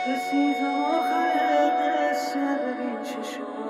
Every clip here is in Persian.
رسیدم آخر قصه ببین چشم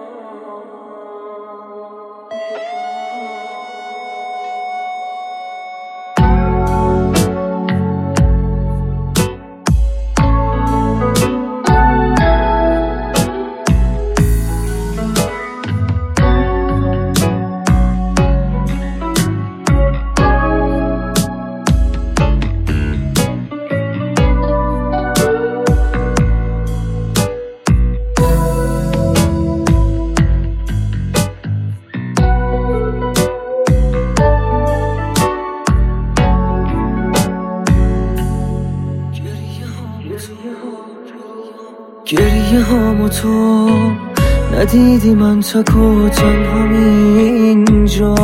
گریه هامو تو ندیدی، من تک و تنهام اینجا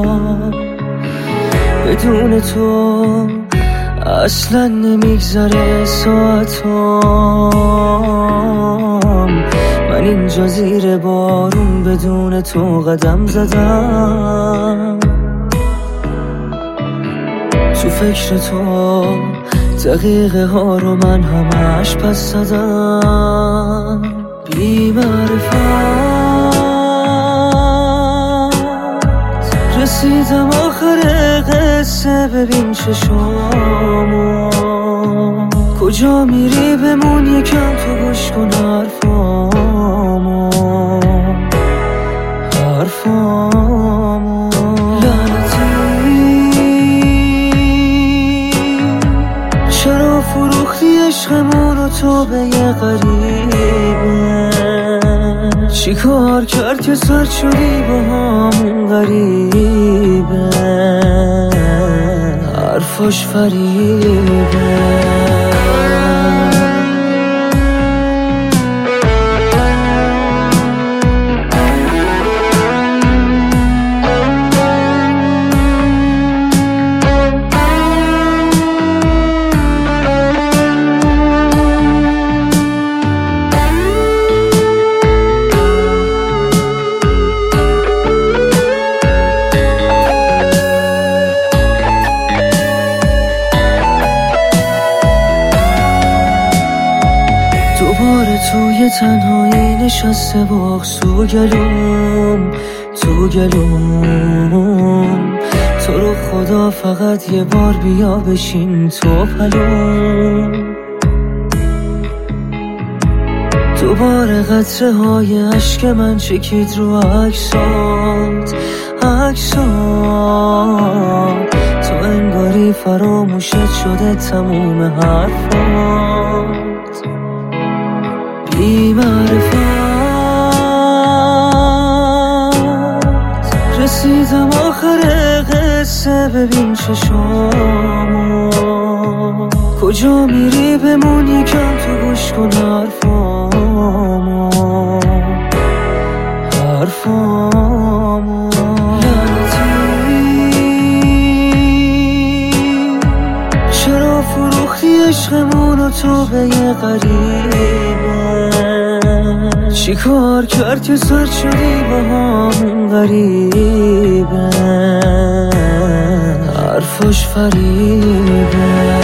بدون تو اصلا نمیگذره ساعتام. من اینجا زیر بارون بدون تو قدم زدم، تو فکر تو دقیقه ها رو من همش پس زدم. بی معرفت رسیدم آخر قصه ببین چشامو. کجا میری بمون یکم تو گوش کن حرفامو. چرا فروختی عشقمونو تو به یه غریبه؟ چی کار کرد که سرد شدی با همون غریبه؟ حرفاش فریبه. دوباره توی تنهایی نشسته باغ گلوم تو گلوم. تو رو خدا فقط یه بار بیا بشین تو پلوم. دوباره قطره های عشق من چکید رو عکسات. تو انگاری فراموشت شده تموم حرفات. بی معرفت رسیدم آخر قصه ببین چشامو. کجا میری بمون یکم تو گوش کن حرفامو. چرا فروختی عشقمونو تو به یه غریبه؟ چی کار کرد که سرد شدی با همون غریبه؟ حرفاش فریبه.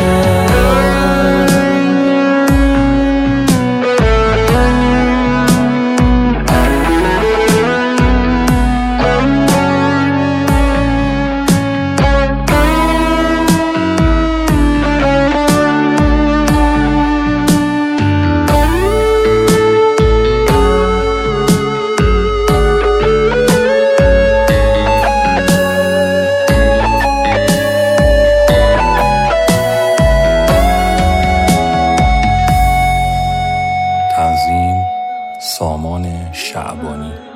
تنظیم سامان شعبانی.